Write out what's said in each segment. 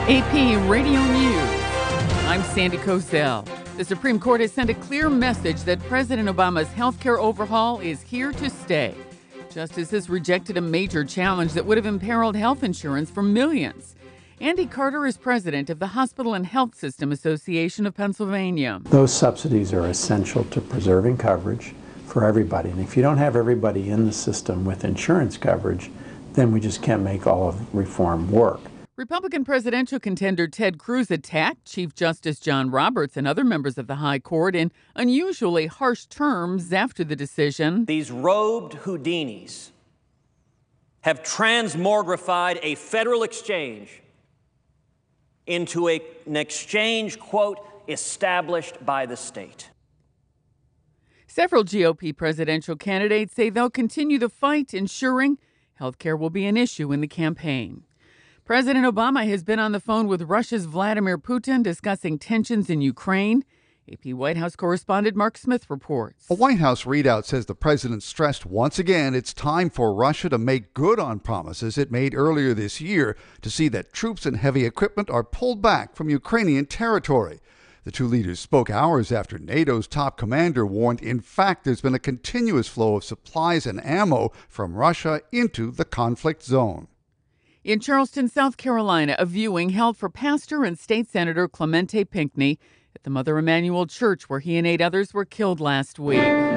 AP Radio News. I'm Sandy Kozel. The Supreme Court has sent a clear message that President Obama's health care overhaul is here to stay. Justice has rejected a major challenge that would have imperiled health insurance for millions. Andy Carter is president of the Hospital and Health System Association of Pennsylvania. Those subsidies are essential to preserving coverage for everybody. And if you don't have everybody in the system with insurance coverage, then we just can't make all of reform work. Republican presidential contender Ted Cruz attacked Chief Justice John Roberts and other members of the High Court in unusually harsh terms after the decision. These robed Houdinis have transmogrified a federal exchange into an exchange, quote, established by the state. Several GOP presidential candidates say they'll continue the fight, ensuring health care will be an issue in the campaign. President Obama has been on the phone with Russia's Vladimir Putin discussing tensions in Ukraine. AP White House correspondent Mark Smith reports. A White House readout says the president stressed once again it's time for Russia to make good on promises it made earlier this year to see that troops and heavy equipment are pulled back from Ukrainian territory. The two leaders spoke hours after NATO's top commander warned, in fact, there's been a continuous flow of supplies and ammo from Russia into the conflict zone. In Charleston, South Carolina, a viewing held for pastor and state senator Clemente Pinckney at the Mother Emanuel Church, where he and 8 others were killed last week.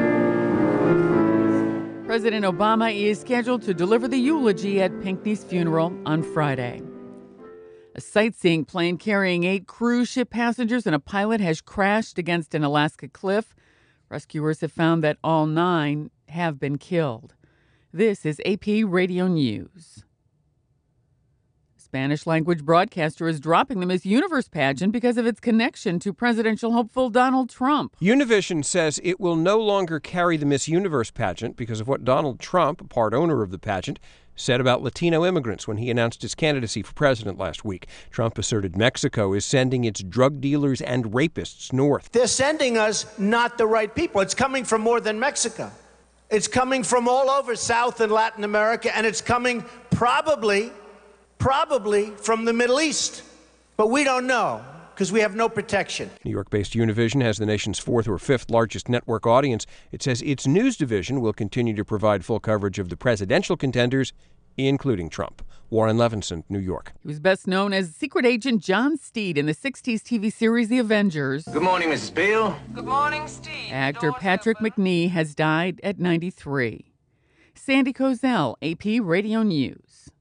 President Obama is scheduled to deliver the eulogy at Pinckney's funeral on Friday. A sightseeing plane carrying 8 cruise ship passengers and a pilot has crashed against an Alaska cliff. Rescuers have found that all 9 have been killed. This is AP Radio News. Spanish-language broadcaster is dropping the Miss Universe pageant because of its connection to presidential hopeful Donald Trump. Univision says it will no longer carry the Miss Universe pageant because of what Donald Trump, part owner of the pageant, said about Latino immigrants when he announced his candidacy for president last week. Trump asserted Mexico is sending its drug dealers and rapists north. They're sending us not the right people. It's coming from more than Mexico. It's coming from all over South and Latin America, and it's coming probably from the Middle East. But we don't know because we have no protection. New York-based Univision has the nation's 4th or 5th largest network audience. It says its news division will continue to provide full coverage of the presidential contenders, including Trump. Warren Levinson, New York. He was best known as secret agent John Steed in the 60s TV series The Avengers. Good morning, Mrs. Beale. Good morning, Steve. Actor Patrick McNee has died at 93. Sandy Kozel, AP Radio News.